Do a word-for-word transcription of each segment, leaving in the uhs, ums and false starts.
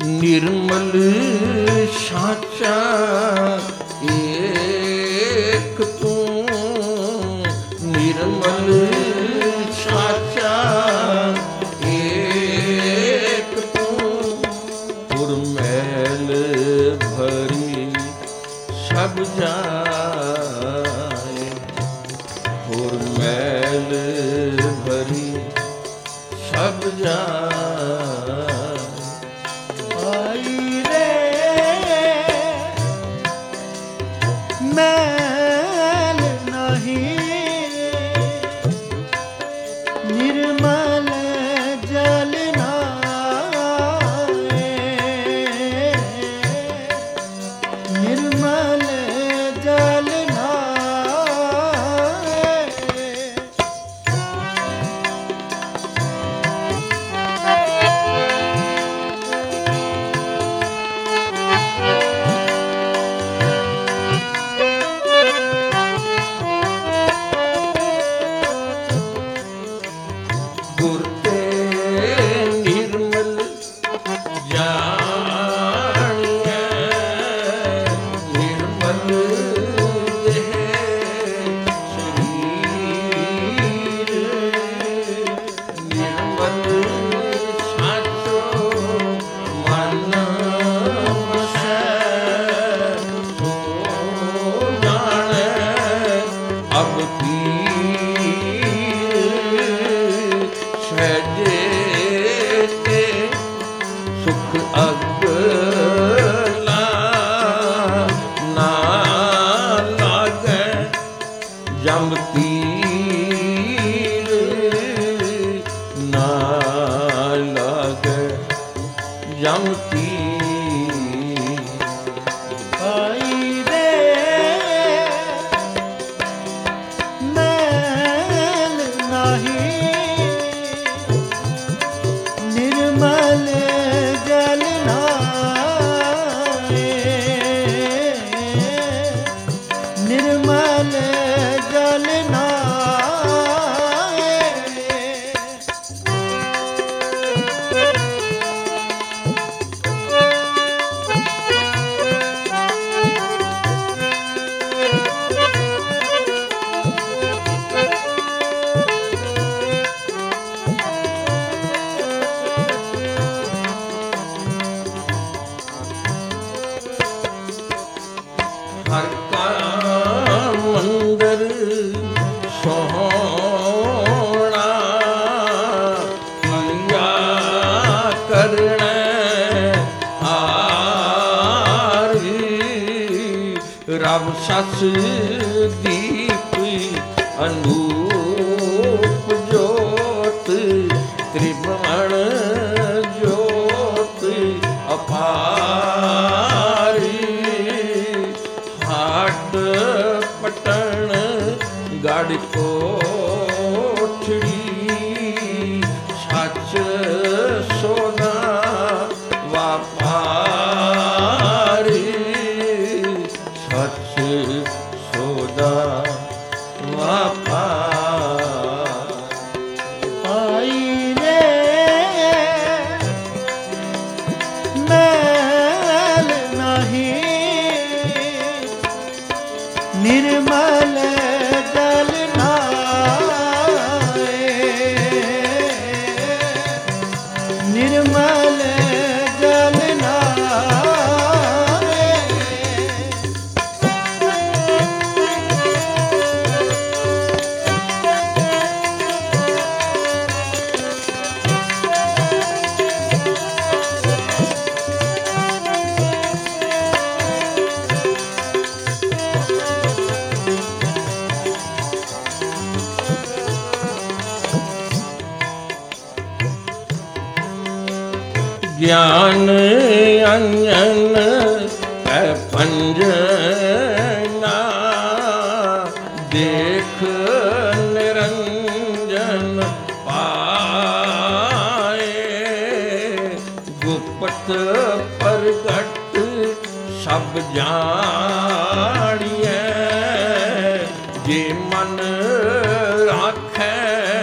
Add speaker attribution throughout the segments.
Speaker 1: निर्मल साचा एक तू, निर्मल साचा एक तू, पुरमैल भरी सब जाए, पुरमैल भरी सब जाए।
Speaker 2: आई रे मैल नहीं, निर्मल जल नाए, निर्मल जल नाए।
Speaker 1: गुर ते निर्मल जानिए, निर्मल देह शरीर, निर्मल साचो मन बसै, सो जाने अब सहजे ते सुख अगला ना लागे, जम तीर ना लागे, जम तीर।
Speaker 2: आई रे मैल नहीं, निर्मल जल नाए, निर्मल जल नाए।
Speaker 1: हर का मंदिर सोहना, किया करने आरी, रब सस दीप अनूप जोत, त्रिभुवन जोत अपारी, हाट पटन गढ़ कोठड़ी, सच सोना व्यापारी, सच सोदा व्यापार।
Speaker 2: आई रे मैल नहीं, निर्मल जल नाए, निर्मल जल नाए।
Speaker 1: ज्ञान अंजन है पंजना, देख निरंजन पाए, गुप्त प्रगट सब जानिए, जे मन राखै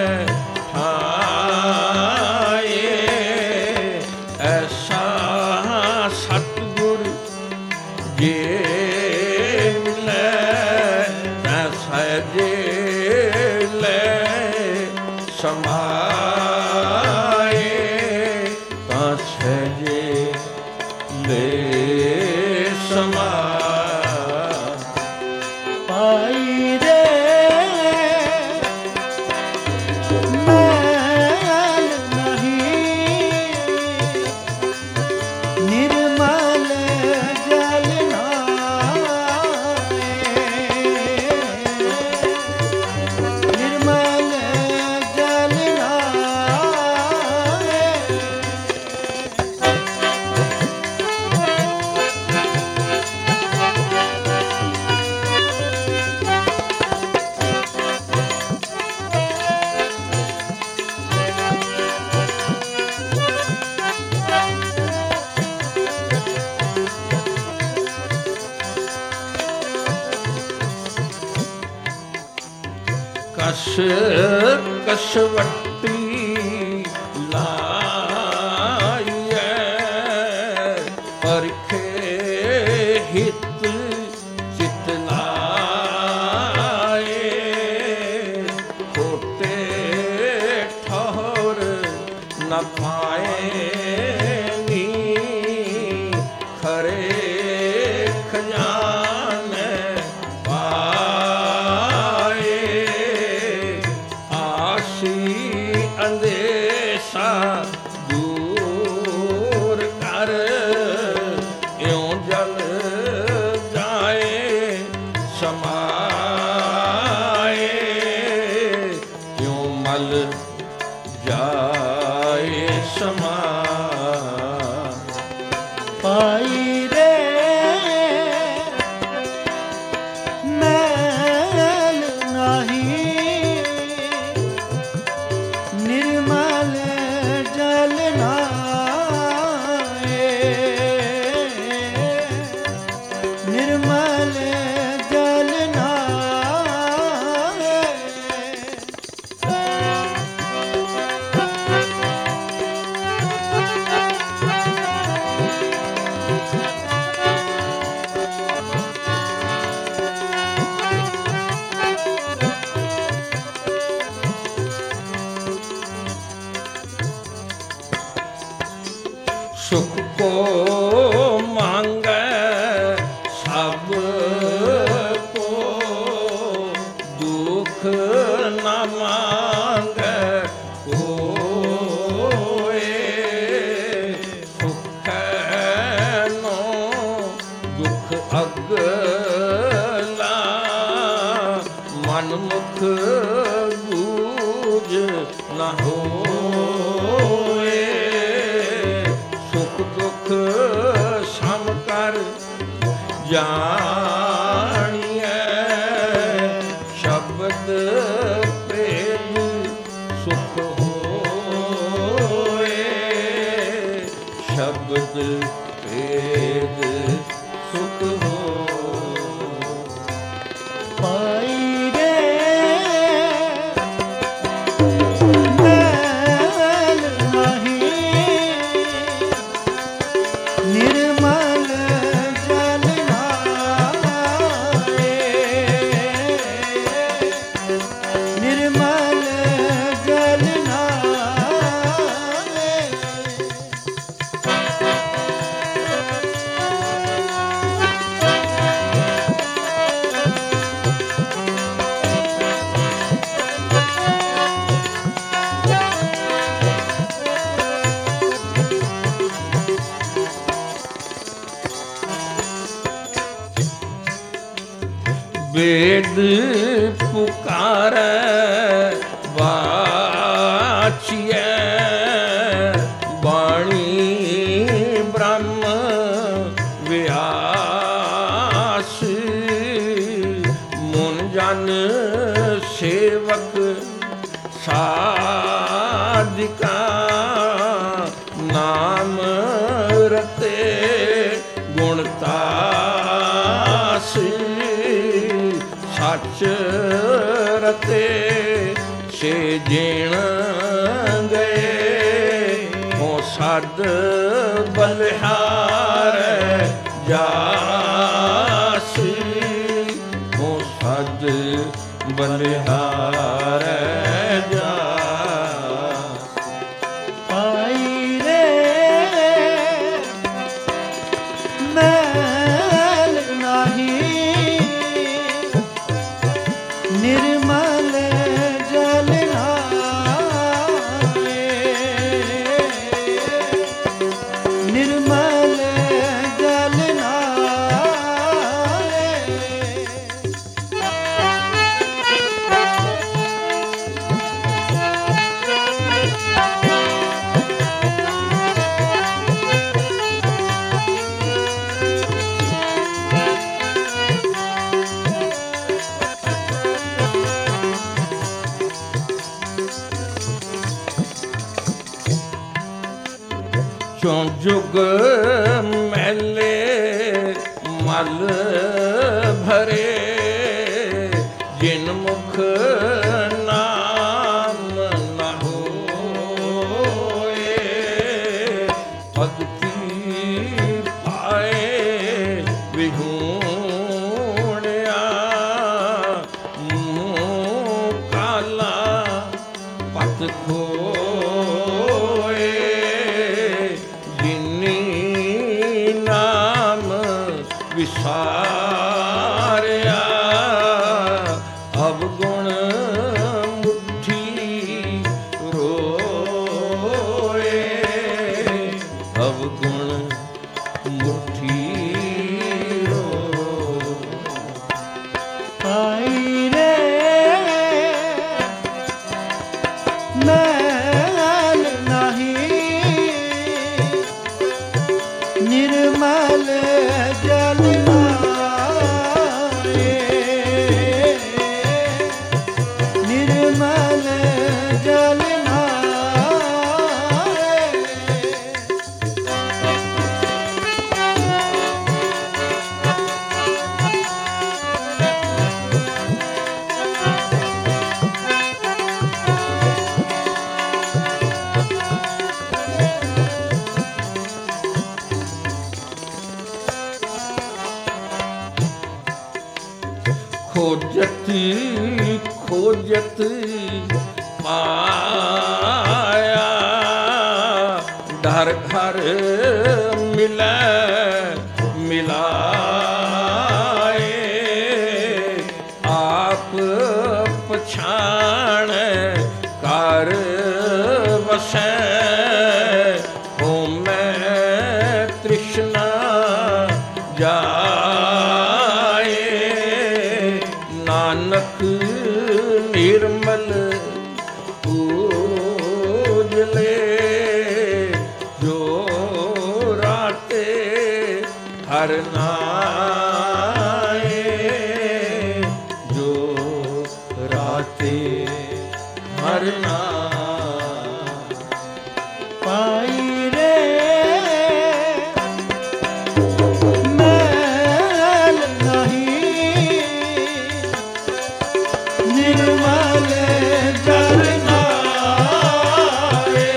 Speaker 1: ठाए, ऐसा ਲੈ ਸਮਾ
Speaker 2: ਪਾਈ ਰੇ ਮੈਲ ਨਹੀਂ ਨਿਰਮਲ ਜਲ ਨਾਏ ਨਿਰਮਲ ਜਲ ਨਾਏ
Speaker 1: ਕਸ਼ ਕਸ਼ਵੱਟੀ ਲਾਈਐ ਪਰਖੇ ਹਿਤ ਚਿਤ ਲਾਏ ਖੋਟੇ ਠੌਰ ਨ ਪਾਏ ਨੀ ਖਰੇ ਖਜ਼ਾਨੇ ਅੰਦੇਸ਼ਾ ਦੂਰ ਕਰ ਇਉਂ ਜਲ ਜਾਏ ਸਮਾਏ ਇਉਂ ਮਲ ਜਾਏ ਸਮਾ
Speaker 2: ਪਾਈ ਰੇ ਮੈਲ ਨਹੀਂ ਨਿਰਮਲ ਜਲ ਨਾਏ ਨਿਰਮਲ ਜਲ ਨਾਏ
Speaker 1: ਸੁਖ ਕੋ ਮੰਗੈ ਸਭ ਕੋ ਦੁਖ ਨ ਮੰਗੈ ਕੋਇ ਸੁਖੈ ਨੋ ਦੁਖ ਅਗਲਾ ਮਨ ਮੁਖ ਗੂਜ ਨ ਹੋਏ ਸੁਖ ਦੁਖ ਸਮ ਕਰ ਜਾਣੀਐ ਸ਼ਬਦ ਪ੍ਰੇਮ ਸੁਖ ਹੋਏ ਸ਼ਬਦ ਪ੍ਰੇਮ ਸੁਖ ਹੋਏ
Speaker 2: ਪਾਈ ਰੇ ਮੈਲ ਨਹੀਂ ਨਿਰਮਲ ਜਲ ਨਾਏ ਨਿਰਮਲ ਜਲ ਨਾਏ
Speaker 1: ਵੇਦ ਪੁਕਾਰੈ ਵਾਚੀਐ ਬਾਣੀ ਬ੍ਰਹਮ ਵਿਆਸ ਮਨ ਜਨ ਸੇਵਕ ਸਾਧਿਕਾ ਨਾਮ ਰਤੇ ਗੁਣਤਾਸ ਸੱਚ ਰਤੇ ਸੇ ਜੀਣ ਗਏ ਹੋ ਸਦ ਬਲਿਹਾਰ ਜਾਸੀ ਹੋ ਸਦ ਬਲਿਹਾਰ ਜਾ
Speaker 2: ਪਾਈ ਰੇ ਨਿਰਮਲ ਜਲ ਨਾਲੇ
Speaker 1: ਚੋਂ ਜੁਗ ਮੈਲੇ ਮਲ ਭਰੇ ਜਿਨ ਮੁਖ ਨਾਮ ਨ ਹੋਏ ਭਗਤੀ ਪਾਏ ਵਿਹੂਣਿਆ ਮੂੰਹ ਕਾਲਾ ਪਤ ਖੋਏ ਜਿਨੀ ਨਾਮ ਵਿਸਾਰਿਆ ਅਵਗੁਣ ਮੁਠੀ ਰੋਏ ਅਵਗੁਣ ਮੁਠੀ ਰੋ
Speaker 2: ਆਈ ਰੇ ਮੈਲ ਨਹੀਂ ਨਿਰਮਲ ਜਲ ਨਾਲੇ ਨਿਰਮਲ ਜਲ ਨਾਲੇ
Speaker 1: ਖੋਜਤ ਖੋਜਤ ਪਾਇਆ ਡਰ ਘਰ ਮਿਲੈ ਮਿਲਾਏ ਆਪ ਪਛਾਣ ਕਰ ਵਸੈ ਹੋਮੈ ਤ੍ਰਿਸ਼ਨਾ ਜਾਏ ਨਾਨਕ ਨਿਰਮਲ ਪੂਜਲੇ ਜੋ ਰਾਤੇ ਹਰ ਨਾਏ ਜੋ ਰਾਤੇ ਹਰ ਨਾਏ
Speaker 2: ਪਾਈ ਰੇ ਮੈਲ ਨਹੀਂ ਨਿਰਮਲ ਜਲ ਨਾਲੇ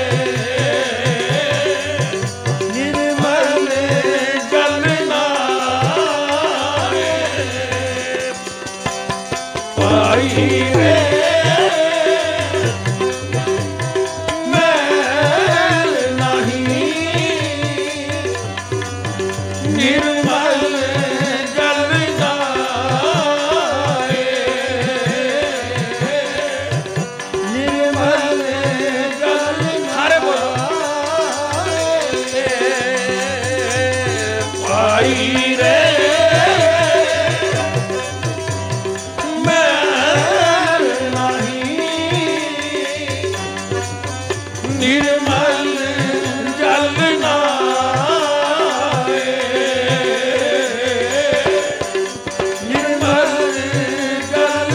Speaker 2: ਨਿਰਮਲ ਜਲ ਨਾਲੇ
Speaker 1: ਪਾਈ ਰੇ
Speaker 2: ਮੈਲ ਨਹੀਂ ਨਿਰਮਲ ਜਲ ਨਾਲੇ ਨਿਰਮਲ ਜਲ
Speaker 1: ਸਾਰੇ ਬੋਲੋ।
Speaker 2: ਨਾਲੇ
Speaker 1: ਪਾਈ ਰੇ
Speaker 2: ਮੈਲ ਨਹੀਂ
Speaker 1: ਨਿਰਮਲ
Speaker 2: ਜਲ ਨਾਲੇ ਨਿਰਮਲ ਜਲ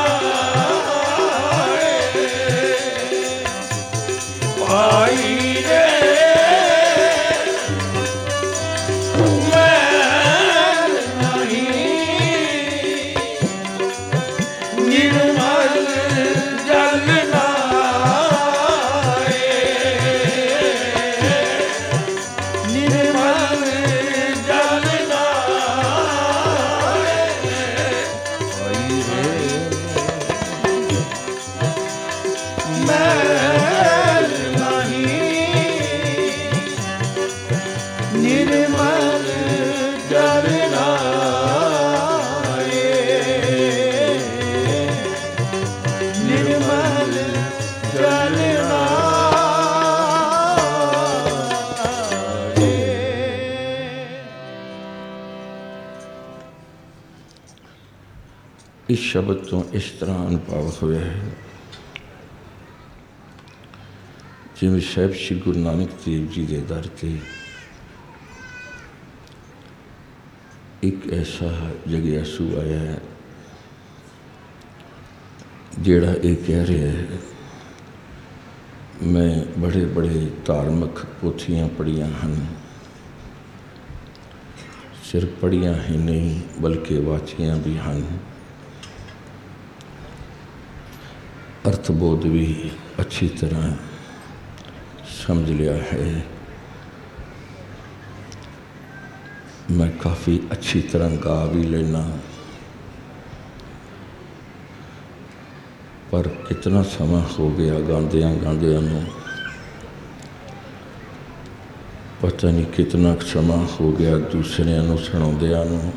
Speaker 2: ਨਾਲੇ
Speaker 1: ਪਾਈ ਰੇ
Speaker 2: ਮੈਲ ਨਹੀਂ ਨਿਰਮਲ ਜਲ ਨਾਲੇ ਨਿਰਮਲ ਜਲ ਨਾਲੇ
Speaker 1: ਪਾਈ ਰੇ
Speaker 2: ਮੈਲ ਨਹੀਂ ਨਿਰਮਲ ਜਲ ਨਾਲੇ ਨਿਰਮਲ ਜਲ ਨਾਲੇ
Speaker 1: इस शब्द तो इस तरह अनुभव होया है जिवें साहिब श्री गुरु नानक देव जी के दर से एक ऐसा जगियासू आया है जेड़ा ये कह रहा है मैं बड़े बड़े धार्मिक पोथियां पढ़िया हैं, सिर्फ पढ़िया ही नहीं बल्कि वाचिया भी हैं, अर्थबोध भी अच्छी तरह समझ लिया है। मैं काफ़ी अच्छी तरह गा भी लेना, पर कितना समा हो गया गांदियां गांदियां नूं, पता नहीं कितना समा हो गया दूसरिਆਂ ਨੂੰ ਸੁਣਾਉਂਦਿਆਂ ਨੂੰ।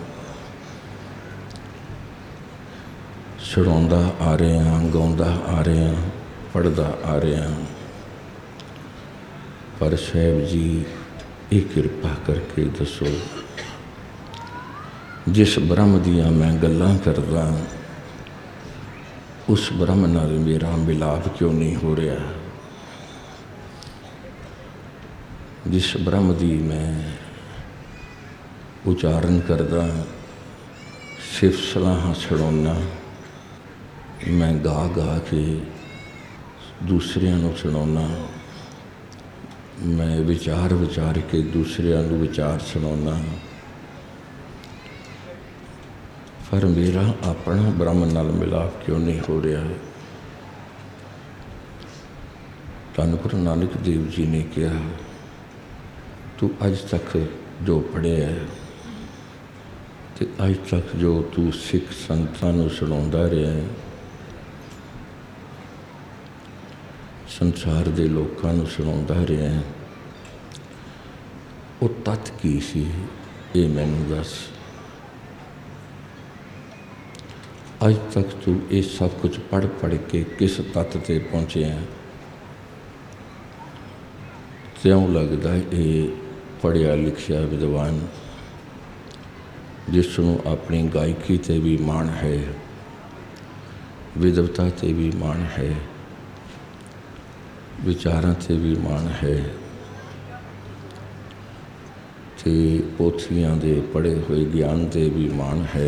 Speaker 1: सुनाउंदा आ रहे हैं, गाउंदा आ रहे हैं, पढ़दा आ रहे हैं, पर साहिब जी ये कृपा करके दसो जिस ब्रह्म दियां मैं गल्लां करदा उस ब्रह्म नाल मेरा मिलाप क्यों नहीं हो रहा। जिस ब्रह्म दी मैं उचारण करदा, सिर्फ सलाह सुनाउना, मैं गा गा के दूसरिਆਂ ਨੂੰ सुनाउना, मैं विचार विचार के दूसरिਆਂ ਨੂੰ विचार सुनाउना, पर मेरा अपना ब्रह्म नाल मिलाप क्यों नहीं हो रहा है। धन गुरु नानक देव जी ने कहा तू अज तक जो पढ़िया है ते अज तक जो तू सिख संतां नूं सुणाउंदा रहा है, संसार के लोगों नूं सुणाउंदा रहा है, वो तत्त की सी ये मैनूं दस। अज तक तू ये सब कुछ पढ़ पढ़ के किस तत्त ते पहुँचे हैं। त्यों लगता ये पढ़िया लिखिया विद्वान जिसनों अपनी गायकी ते भी माण है, विद्वता ते भी माण है, विचारां ते भी माण है, ते पोथियां दे पढ़े हुए ज्ञान ते भी माण है।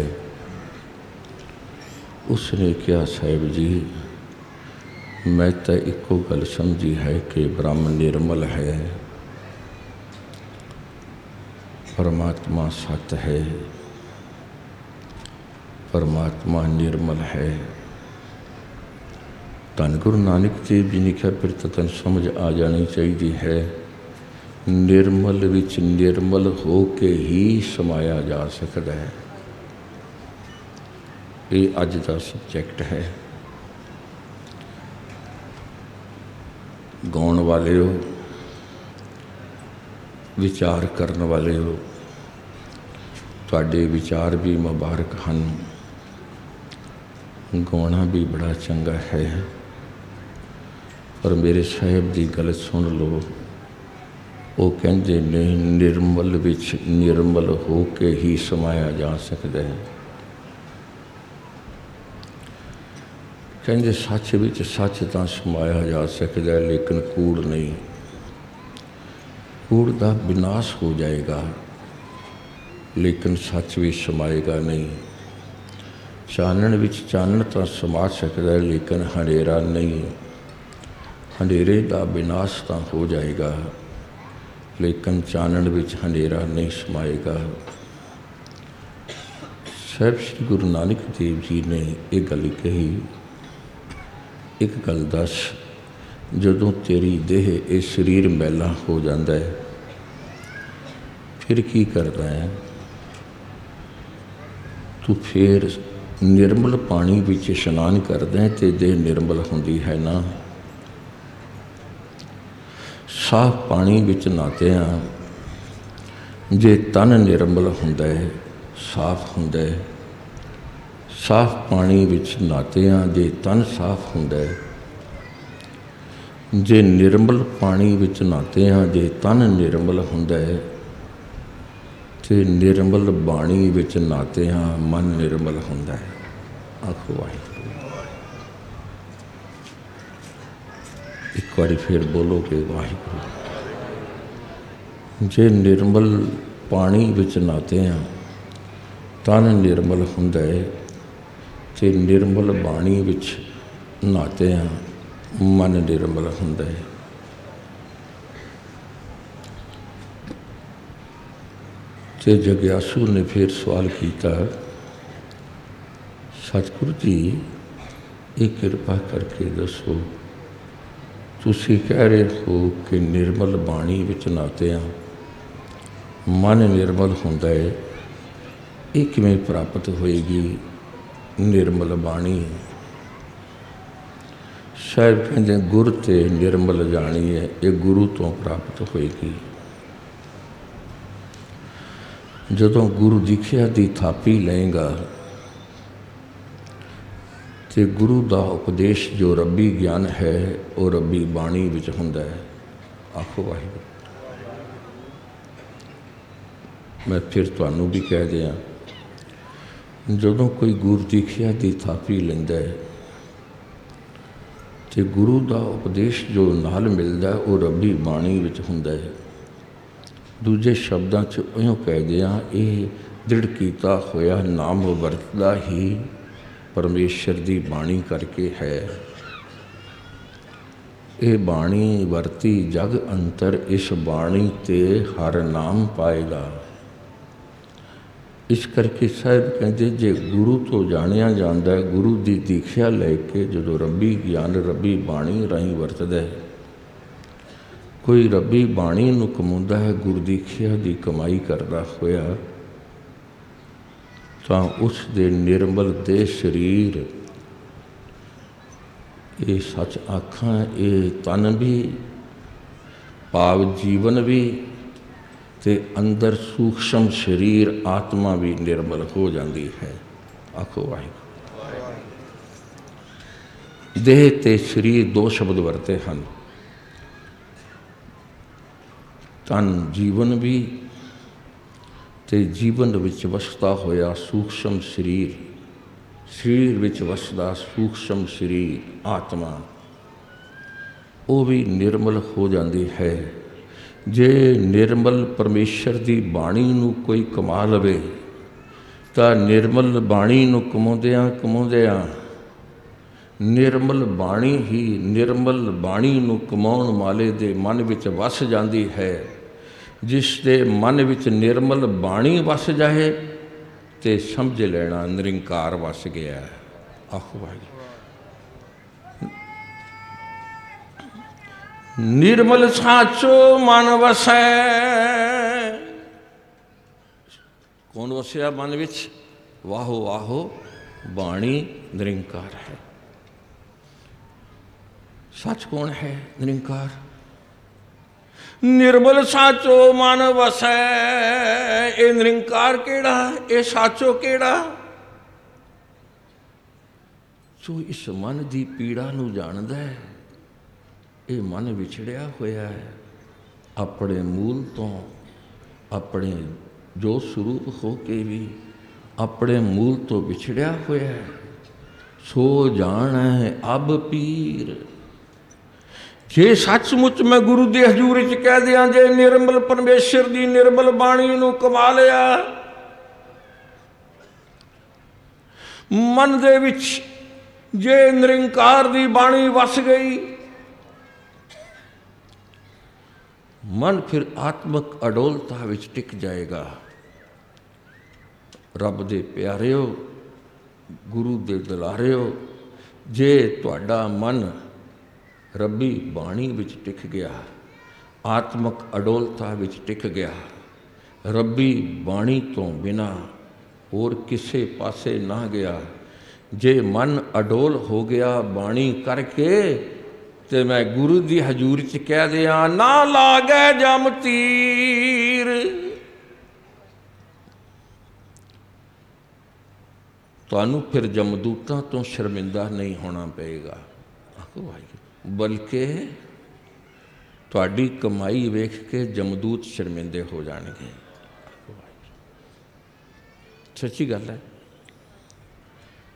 Speaker 1: उसने कहा साहिब जी मैं तो एको गल समझी है कि ब्रह्म निर्मल है, परमात्मा सत है, परमात्मा निर्मल है। धन गुरु नानक देव जी ने कहा फिर तो तेन समझ आ जानी चाहिए है, निर्मल विच निर्मल हो के ही समाया जा सकता है। ये अज का सबजैक्ट है। गाउण वाले हो, विचार करने वाले हो, तुहाडे विचार भी मुबारक हैं, गाउणा भी बड़ा चंगा है, पर मेरे साहिब की गल सुन लो। वो कहते ने निर्मल विच निर्मल हो के ही समाया जा सकता है। कहते सच विच सच तो समाया जा सकता है, लेकिन कूड़ नहीं। कूड़ का विनाश हो जाएगा, लेकिन सच भी समाएगा नहीं। चानण विच चानण तो समा सकता है, लेकिन हनेरा नहीं। हनेरे का विनाश तो हो जाएगा, लेकिन चानण विच हनेरा नहीं समाएगा। साहिब श्री गुरु नानक देव जी ने एक गल कही, एक गल दस, जदों तेरी देह ये शरीर मैला हो जाता है फिर की करता है तू? फिर निर्मल पानी विच इशनान करदा है तो देह निर्मल होंदी है ना। साफ पानी विच नहाते जे तन निर्मल हुंदा है, साफ हुंदा है। साफ पानी विच नहाते जे तन साफ हुंदा है, जे निर्मल पानी विच नहाते जे तन निर्मल हुंदा है, ते निर्मल बाणी विच नहाते मन निर्मल हुंदा है। आखो वाहिगुरू। एक बारी फिर बोलो कि वाहिगुरू। जे निर्मल पानी विच नहाते हैं तन निर्मल हुंदा है, ते निर्मल बाणी विच नहाते हैं मन निर्मल हुंदा है। ते जग्यासू ने फिर सवाल किया, सतगुरु जी ये कृपा करके दसो, तुसी कह रहे हो कि निर्मल बाणी विच नहाते हैं मन निर्मल हुंदा है, ये किवें प्राप्त होएगी निर्मल बाणी? शायद कहते गुर ते निर्मल जानी है, ये गुरु तो प्राप्त होएगी। जदों गुरु दीखिया दी थापी लेगा तो गुरु का उपदेश जो रब्बी ज्ञान है वो रब्बी बाणी विच हुंदा है। आखो वाहिगुरू। मैं फिर तुहानू भी कह दिया, जदों कोई गुरु दीखिया दी थापी लैंदा है तो गुरु का उपदेश जो नाल मिलता है वो रब्बी बाणी विच हुंदा है। दूजे शब्दों च इयों कह दिया, ये दृढ़ कीता होया नाम वरतदा ही परमेश्वर की बाणी करके है। ये बाणी वरती जग अंतर, इस बाणी ते हर नाम पाएगा। इस करके साहब कहते जे गुरु तो जानिया जाता है, गुरु की दीखिया लैके जो रब्बी ज्ञान रब्बी बाणी राही वरतदा है, कोई रब्बी बाणी नूं कमाउंदा है गुरु दीखिया की कमाई करता होया, तो उस दे निर्मल दे शरीर, ये सच आखा ये तन भी भाव जीवन भी ते अंदर सूक्ष्म शरीर आत्मा भी निर्मल हो जाती है। आखो वाहिगुरू। देह ते शरीर दो शब्द वरते हैं, तन जीवन भी ते जीवन विच वसदा होया सूक्ष्म शरीर, शरीर विच वसदा सूक्ष्म शरीर आत्मा, वो भी निर्मल हो जाती है। जे निर्मल परमेश्वर की बाणी नूं कोई कमा लवे तो निर्मल बाणी नूं कमाउंदियां कमाउंदियां निर्मल बाणी ही निर्मल बाणी नूं कमाउण वाले दे मन विच वस जाती है। जिस दे मन विच निर्मल बाणी वस जाए तो समझ लेना निरंकार वस गया। आखो भाई निर्मल साचो मन वसै। कौन वसया मन विच? वाहो वाहो बाणी निरंकार है। सच कौन है? निरंकार। निर्मल साचो मन वसै, ये निरंकार केड़ा, ये साचो केड़ा? जो इस मन की पीड़ा नूं जानदा है, ये मन विछड़िया होया है अपने मूल तो, अपने जो स्वरूप हो के भी अपने मूल तो विछड़िया होया है। सो जान है अब पीर। जे सचमुच मैं गुरु के हजूर च कह दिया, जे निर्मल परमेश्वर की निर्मल बाणी नूं कमा लिया, मन दे विच जे निरंकार की बाणी वस गई, मन फिर आत्मक अडोलता विच टिक जाएगा। रब दे प्यारिओ, गुरु दे दुलारिओ, जे तुहाडा मन रब्बी बाणी विच टिक गया, आत्मक अडोलता विच टिक गया, रब्बी बाणी तो बिना और किसे पासे ना गया, जे मन अडोल हो गया बाणी करके, ते मैं गुरु दी हजूर च कह दिया ना लागे जम तीर। तुहानू फिर जमदूतां तो शर्मिंदा नहीं होना पेगा, बल्कि तुहाडी कमाई वेख के जमदूत शर्मिंदे हो जाएंगे। सच्ची गल है।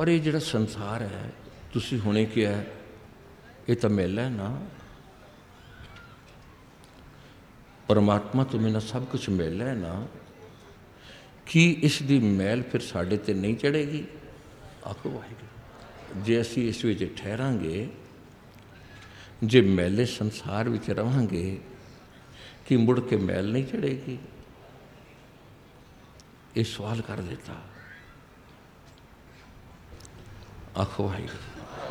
Speaker 1: पर ये जिहड़ा संसार है तुसीं हुणे किहा ये तो मैला है ना। परमात्मा तो बिना सब कुछ मैला है ना। कि इसकी मैल फिर साढ़े ते नहीं चढ़ेगी? आखो वाहिगुरू। जे असी इस विच ठहरांगे, जे मैले संसार विच रहांगे, कि मुड़ के मैल नहीं चढ़ेगी? ये सवाल कर देता। आखो वाहिगुरू।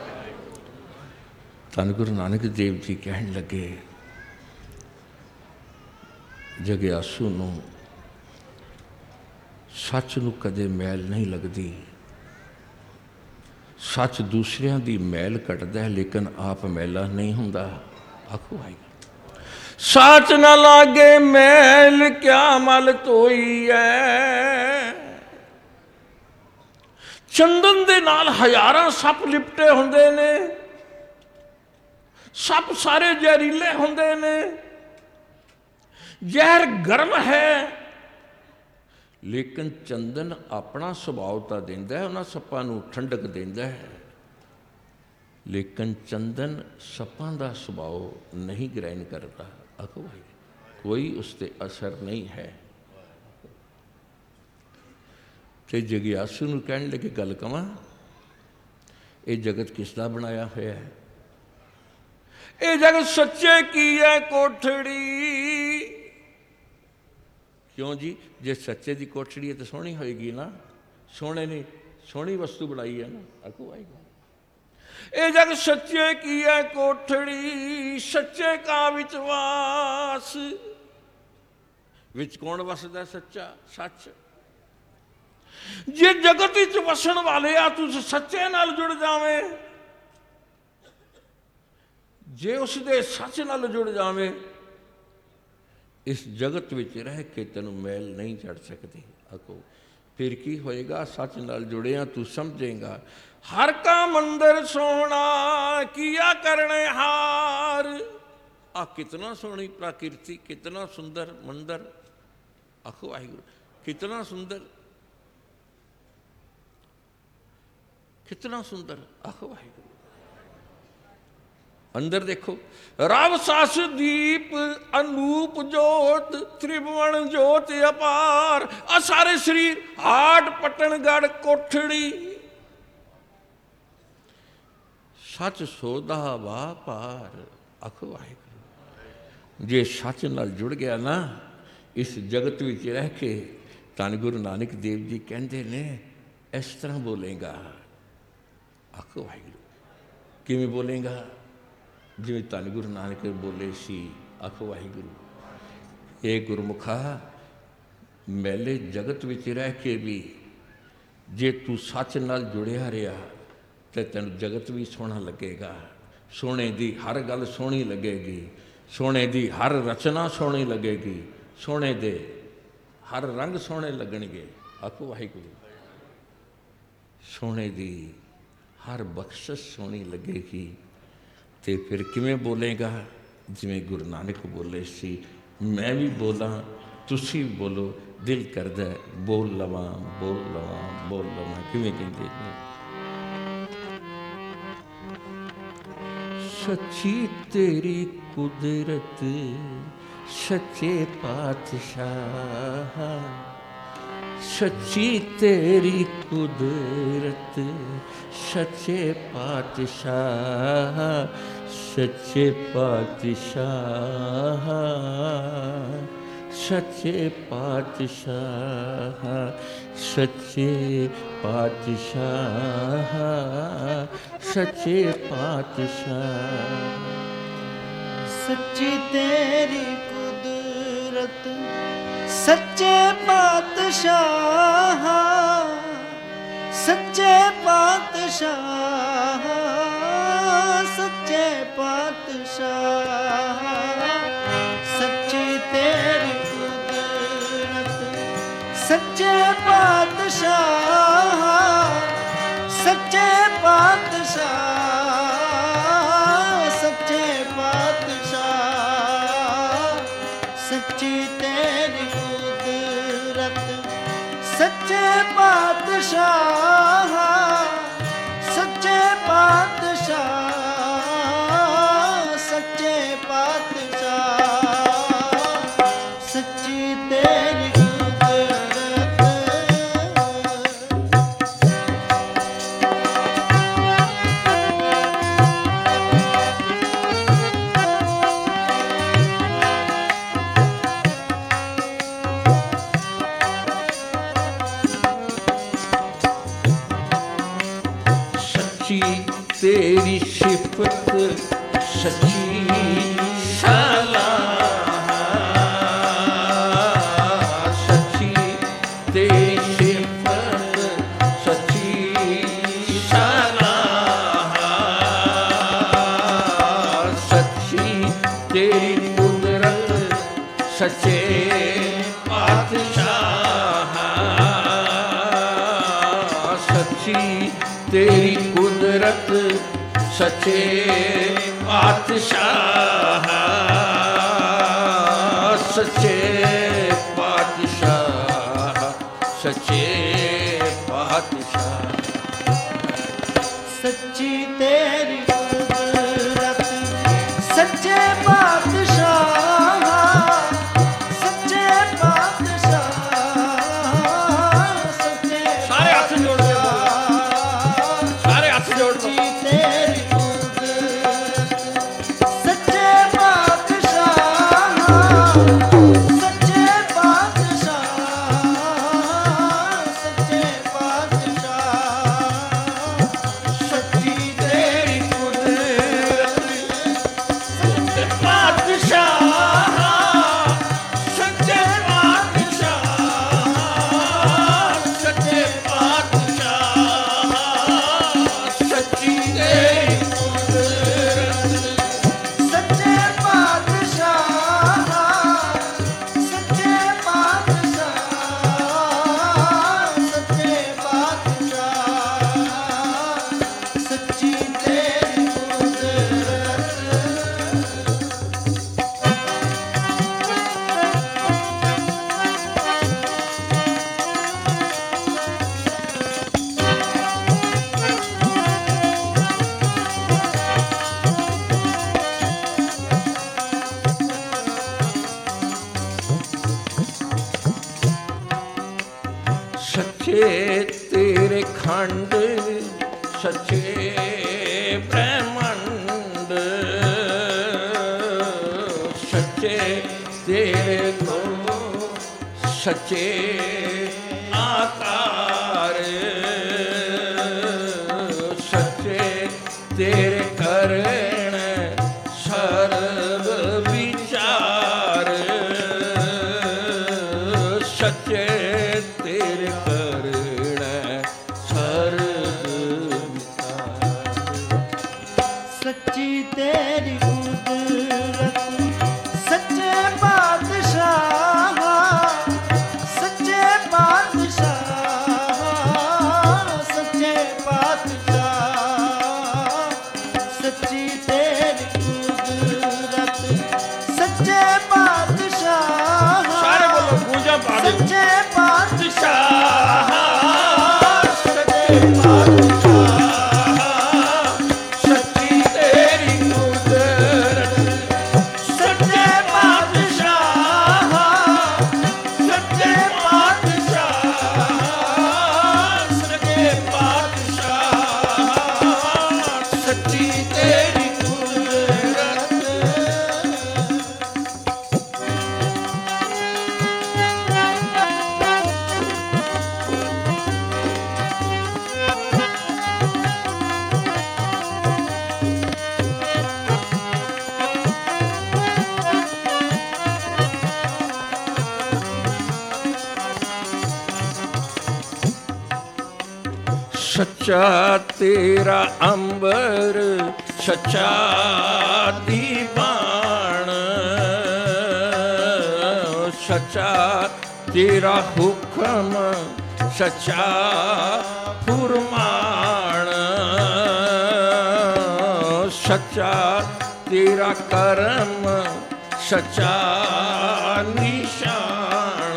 Speaker 1: धन गुरु नानक देव जी कहन लगे, जगियासू नूं सच नूं कदे मैल नहीं लगती। सच दूसरियां दी मैल कटदा है, लेकिन आप मैला नहीं हुंदा। आखो वाहिगुरू। सच न लागे मैल क्या मल धोई है। चंदन दे नाल हज़ारां सप लिपटे हुंदे ने, सप सारे जहरीले हुंदे ने। जहर गर्म है, लेकिन चंदन अपना सुभाव तो देंदा है, उन्हां सप्पां नूं ठंडक देंदा है। लेकिन चंदन सप्पां दा सुभाव नहीं ग्रहण करता। आखो भाई, कोई उस पर असर नहीं है। तो जगियासू नूं कहण लगे, गल कवां, ये जगत किसदा बनाया होया है? ये जगत सच्चे की है कोठड़ी। क्यों जी? जे सच्चे की कोठड़ी है तो सोहनी होएगी ना। सोने ने सोहनी वस्तु बनाई है ना। आखो भाई, ये जग सच्चे की है कोठड़ी, सच्चे का विश्वास। विच कौन वसदा? सच्चा, सच। जे जगत विच वसन वाले आ, तू सच्चे नाल जुड़ जावे, जे उसदे सच नाल जुड़ जावे, इस जगत विच रह के तेनू मैल नहीं चढ़ सकती। आखो फिर की होएगा? सच नाल जुड़िया तू समझेगा। हर का मंदिर सोहना किया करने हार। आ कितना सोहनी प्रकृति, कितना सुंदर मंदिर। आखो वाहिगुरू, कितना सुंदर, कितना सुंदर। आखो वाहिगुरू। अंदर देखो, रव सस दीप अनूप जोत, त्रिभुवन जोत अपार। आ सारे शरीर हाट पटनगढ़ कोठड़ी। सच सोदा वा पार। आखो वाहिगुरू। जे सच नाल जुड़ गया ना, इस जगत विच रह के, धन गुरु नानक देव जी कहते ने, इस तरह बोलेगा। आखो वाहिगुरू। किवें बोलेगा? जिवें धन गुरु नानक बोले सी। आखो वाहिगुरू। ये गुरमुखा, मैले जगत विच रह के भी जे तू सच नाल जुड़िया रहा तो तेन जगत भी सोहना लगेगा। सोने दी हर गल सोहनी लगेगी, सोने दी हर रचना सोहनी लगेगी, सोने दे हर रंग सोहने लगणगे। आखो वाहिगुरू। सोने दी हर बख्शिश सोहनी लगेगी। तो फिर किवें बोलेगा? जिवें गुरु नानक बोले सी, मैं भी बोला, तुसी भी बोलो, दिल करदा बोल लवां, बोल लवां, बोल लवां। किवें कहंदे ने? सच्ची तेरी कुदरत सच्चे पातशाह, सच्ची तेरी कुदरत सच्चे पातशाह, सच्चे पातशाह, सच्चे पातशाह, सच्चे पातशाह, सच्चे पातशाह।
Speaker 3: सच्ची तेरी कुदरत सच्चे पातशाह, सच्चे पातशाह, सच्चे पातशाह। सच्ची तेरी कुदरत सच्चे पातशाह, सच्चे पातशाह, सच्चे पातशाह। सच्ची तेरी कुदरत सच्चे पातशाह,
Speaker 1: तेरी सिफत सच्ची सलाह, सच्ची तेरी सिफत सच्ची सलाह, सच्ची तेरी कुदरत सच्चे पातशाह, सच्ची तेरी कुदरत सच्चे पातशाह, सच्चे पातशाह, सच्चे पातशाह।
Speaker 3: सच्ची तेरी कुदरत सच्चे पातशाह, सच्चे पातशाह, सच्चे
Speaker 1: सारे हाथ जोड़ दो, सारे हाथ जोड़ दो।
Speaker 3: सच्ची तेरी कुदरत सच्चे पातशाह, सच्चे पातशाह, सच्चे पातशाह, सच्ची तेरी कुदरत
Speaker 1: पातशाह, सच्चे पातशाह, सच्चे पातशाह, सच्ची तेरी कुदरत,
Speaker 3: सच्चे पातशाह, सच्चे पातशाह, सच्चे पातशाह, सच्ची तेरी कुदरत।
Speaker 1: सच्चे तेरे खंड, सच्चे ब्रह्मांड, सच्चे तेरे गुण, सच्चे आकार, सच्चे तेरे करण सर्व विचार, सच्चे तेरे करण सर्व विचार।
Speaker 3: सच्ची तेरी कुदरत सच्चे पातशाह, सच्चे पातशाह, सच्चे पातशाह, सच्ची तेरी कुदरत सच्चे पातशाह,
Speaker 1: सारे बोलो पूजा पाठ।
Speaker 3: सच्चे
Speaker 1: पातशाह,
Speaker 3: सच्चे
Speaker 1: पातशाह, सच्ची तेरी कुदरत, सच्चे पातशाह, सच्चे पातशाह, सच्चे पातशाह, सच्ची तेरी कुदरत। सच्चा तेरा अंबर, सच्चा दीवान, सच्चा तेरा हुक्म, सच्चा फुरमान, सच्चा तेरा कर्म, सच्चा निशान,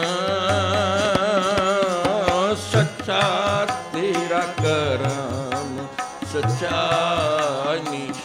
Speaker 1: सच्चा तेरा कर्म, सच्चा निशान।